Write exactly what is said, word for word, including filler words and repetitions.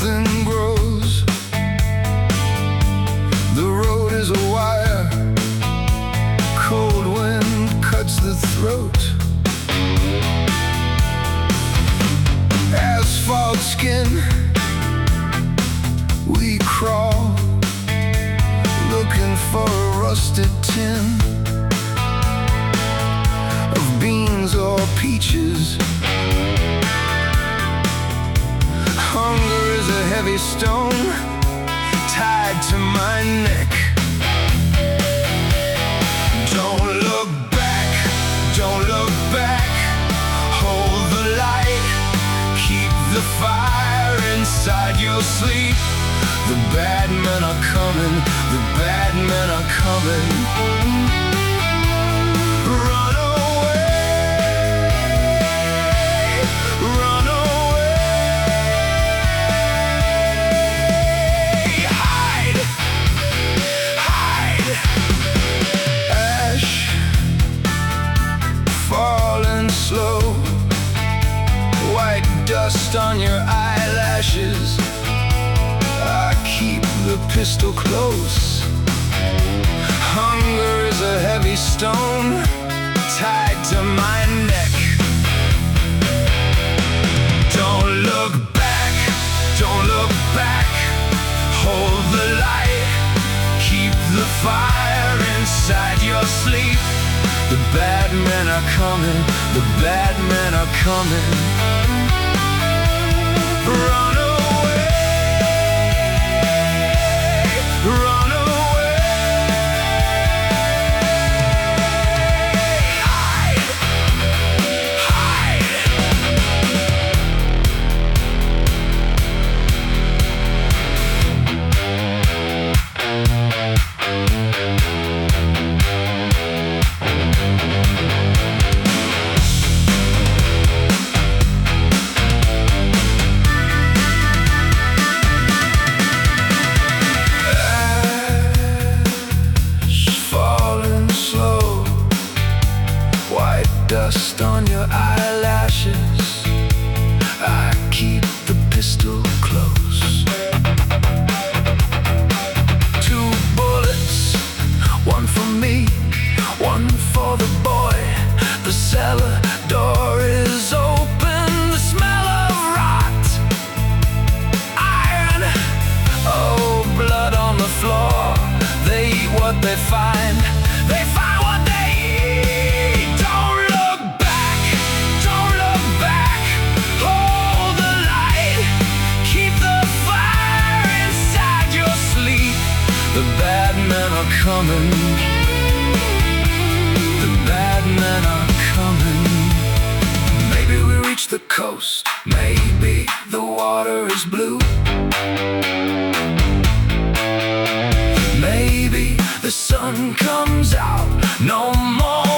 something grows. The road is a wire, cold wind cuts the throat. Asphalt skin, we crawl, looking for a rusted tin of beans or peaches. Hunger is a heavy stone tied to my neck. Don't look back, don't look back. Hold the light, keep the fire inside your sleep. The bad men are coming, the bad men are coming. Run away, run away. Hide, hide. Ash falling slow, white dust on your eyelashes. I keep the pistol close. Hunger is a heavy stone tied to my neck. Don't look back, don't look back. Hold the light, keep the fire inside your sleep. The bad men are coming, the bad men are coming. Run away, run away. Hide, hide. Dust on your eyelashes. I keep the pistol close. Two bullets, one for me, one for the boy. The cellar door is open, the smell of rot. Iron, oh, blood on the floor. They eat what they find, they find what they eat. Don't coming, the bad men are coming. Maybe we reach the coast, maybe the water is blue. Maybe the sun comes out, no more